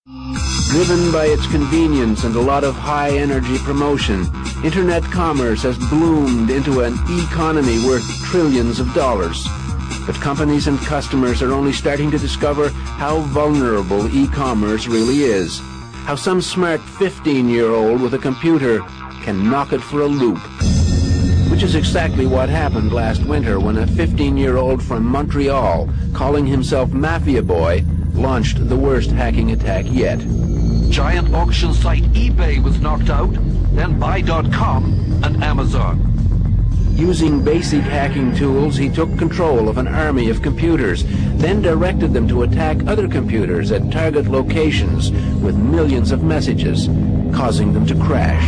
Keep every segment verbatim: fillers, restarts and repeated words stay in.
Driven by its convenience and a lot of high-energy promotion, Internet commerce has bloomed into an economy worth trillions of dollars. But companies and customers are only starting to discover how vulnerable e-commerce really is, how some smart fifteen-year-old with a computer can knock it for a loop. Which is exactly what happened last winter when a fifteen-year-old from Montreal, calling himself Mafia Boy, launched the worst hacking attack yet. Giant auction site eBay was knocked out, then buy dot com and Amazon. Using basic hacking tools, he took control of an army of computers, then directed them to attack other computers at target locations with millions of messages, causing them to crash.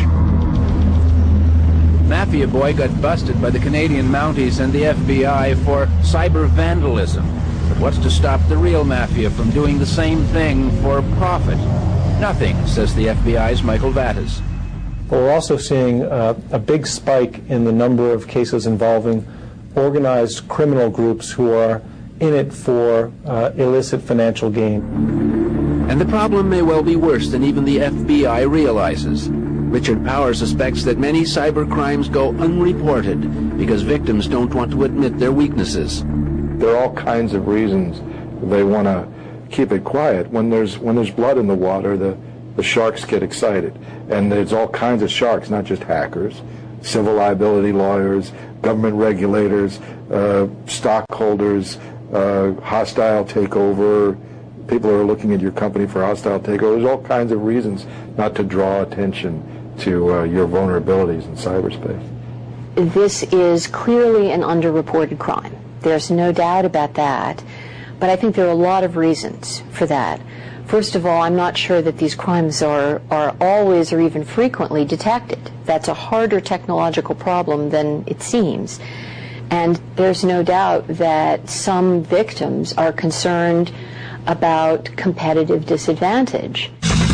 Mafia Boy got busted by the Canadian Mounties and the F B I for cyber vandalism. But what's to stop the real mafia from doing the same thing for profit? Nothing, says the F B I's Michael Vatis. But we're also seeing uh, a big spike in the number of cases involving organized criminal groups who are in it for uh, illicit financial gain. And the problem may well be worse than even the F B I realizes. Richard Power suspects that many cyber crimes go unreported because victims don't want to admit their weaknesses. There are all kinds of reasons they want to keep it quiet. When there's when there's blood in the water, the the sharks get excited. And there's all kinds of sharks, not just hackers, civil liability lawyers, government regulators, uh, stockholders, uh, hostile takeover, people who are looking at your company for hostile takeover. There's all kinds of reasons not to draw attention to uh, your vulnerabilities in cyberspace. This is clearly an underreported crime. There's no doubt about that. But I think there are a lot of reasons for that. First of all, I'm not sure that these crimes are, are always or even frequently detected. That's a harder technological problem than it seems. And there's no doubt that some victims are concerned about competitive disadvantage.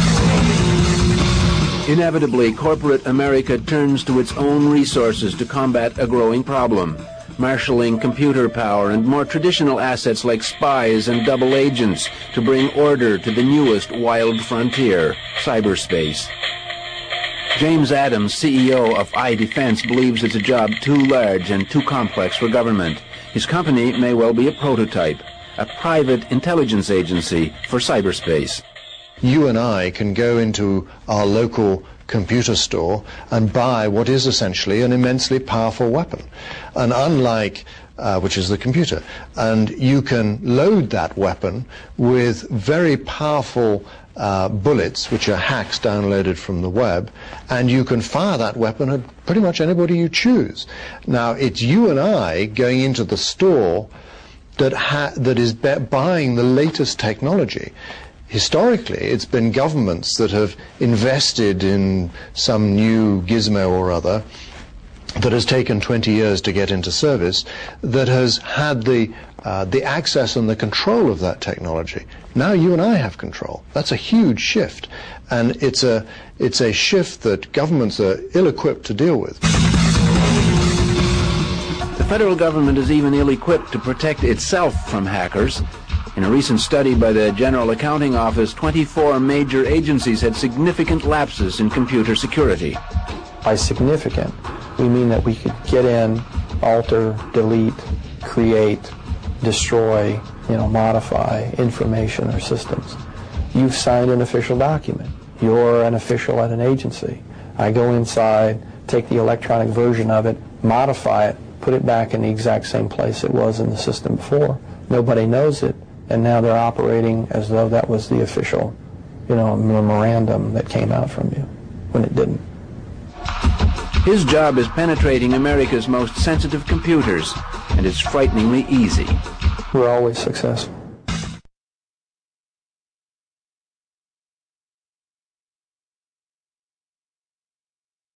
Inevitably, corporate America turns to its own resources to combat a growing problem, marshalling computer power and more traditional assets like spies and double agents to bring order to the newest wild frontier, cyberspace. James Adams, C E O of iDefense, believes it's a job too large and too complex for government. His company may well be a prototype, a private intelligence agency for cyberspace. You and I can go into our local computer store and buy what is essentially an immensely powerful weapon. And unlike, uh, which is the computer, and you can load that weapon with very powerful uh, bullets, which are hacks downloaded from the web, and you can fire that weapon at pretty much anybody you choose. Now, it's you and I going into the store that, ha that is buying the latest technology. Historically, it's been governments that have invested in some new gizmo or other that has taken twenty years to get into service, that has had the, uh, the access and the control of that technology. Now you and I have control. That's a huge shift. And it's a, it's a shift that governments are ill-equipped to deal with. The federal government is even ill-equipped to protect itself from hackers. In a recent study by the General Accounting Office, twenty-four major agencies had significant lapses in computer security. By significant, we mean that we could get in, alter, delete, create, destroy, you know, modify information or systems. You've signed an official document. You're an official at an agency. I go inside, take the electronic version of it, modify it, put it back in the exact same place it was in the system before. Nobody knows it. And now they're operating as though that was the official, you know, memorandum that came out from you, when it didn't. His job is penetrating America's most sensitive computers, and it's frighteningly easy. We're always successful.